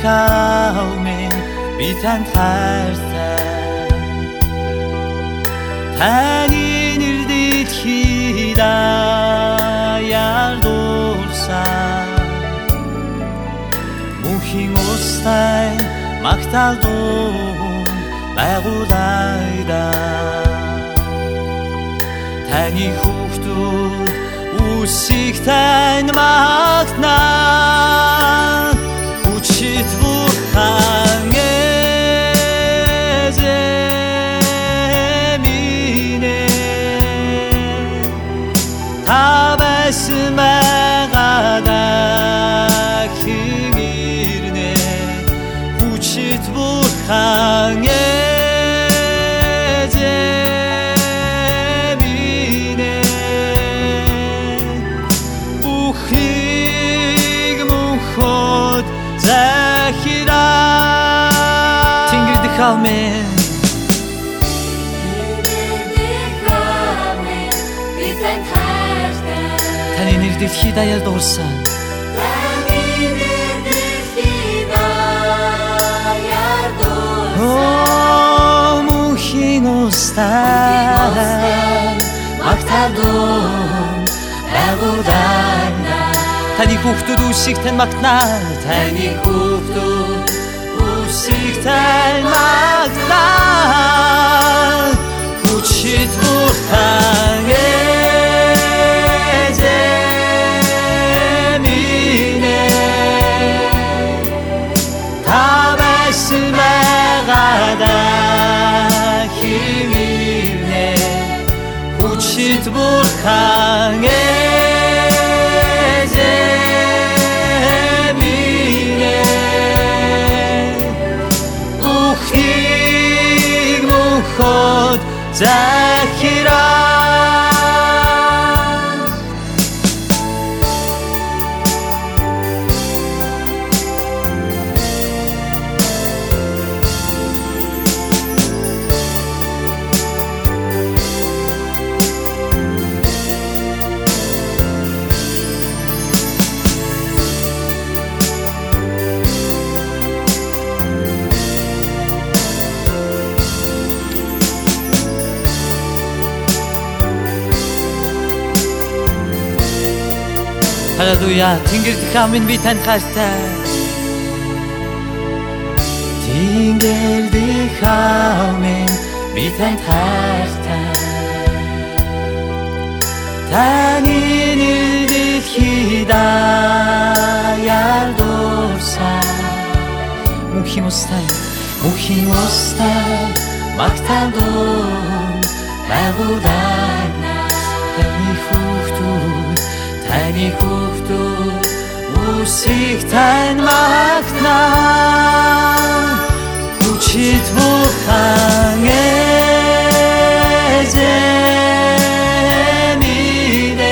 хавмен битэн хайртай таны нэр дэлхий даяар дуулсан мөнхийн устай магтаалдун байгуулайда таны хүүхдүүд үсийг тань магтнаа хүчит бурхан эзэминэ та байсан байгаадаа химирнэ хүчит бурхан Amen. Tani nэр дэлхий даяар дуулсан. Мөнхийн устай магтаалдун байгуулайна таны хүүхдүүд үсийг тань магтнаа таны хүүхдүүд үсийг тань магтнаа хүчит бурхан эзэминэ та байсан байгаадаа химирнэ хүчит бурхан захираа Halleluja, тэнгэр дэхамин би танд хайртай. Тэнгэр дэхамин би танд хайртай. Таны нэр дэлхий даяар дуулсан. Мөнхийн устай магтаалдун байгуулайна таны хүүхдүүд үсийг тань магтнаа хүчит бурхан эзэминэ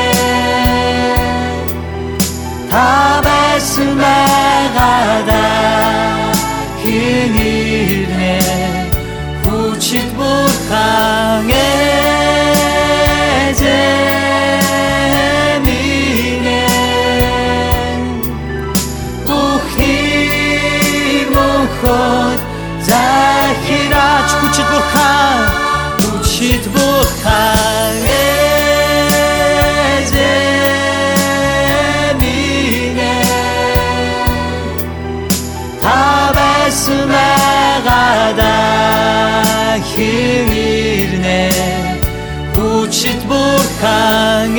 та байсан байгаадаа химирнэ хүчит бурхан захирач хүчит бурхан эзэминэ та байсан байгаадаа химирнэ хүчит бурхан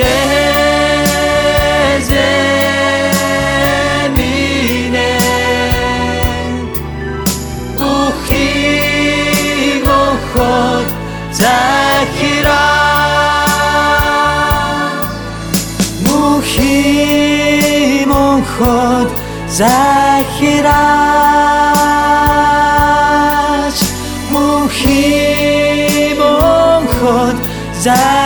захирач мөнхийн